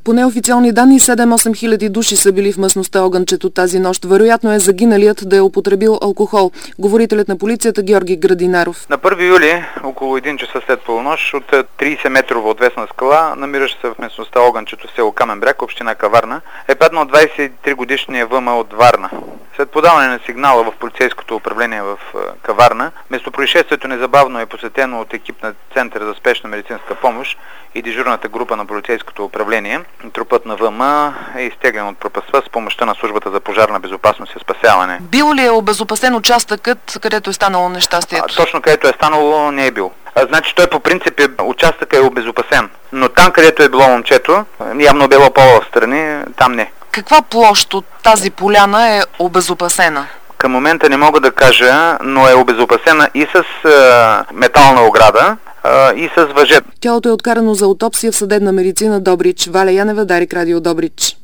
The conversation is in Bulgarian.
По неофициални данни 7-8 хиляди души са били в местността Огънчето тази нощ. Вероятно е загиналият да е употребил алкохол. Говорителят на полицията Георги Градинаров. На 1 юли, около 1 часа след полунощ, от 30-метрова отвесна скала, намираща се в местността Огънчето в село Камен бряг, община Каварна, е паднал 23-годишния ВМ от Варна. След подаване на сигнала в полицейското управление в Каварна, местопроизшествието незабавно е посетено от екип на Центъра за спешна медицинска помощ и дежурната група на полицейското управление. Трупът на ВМ е изтеглен от пропаста с помощта на службата за пожарна безопасност и спасяване. Бил ли е обезопасен участъкът, където е станало нещастието? Точно където е станало не е бил. Значи той по принцип участъкът е обезопасен, но там където е било момчето, явно било по-встрани, там не. Каква площ от тази поляна е обезопасена? Към момента не мога да кажа, но е обезопасена и с метална ограда, и с въжет. Тялото е откарано за аутопсия в съдебна медицина Добрич. Валя Янева, Дарик, Радио Добрич.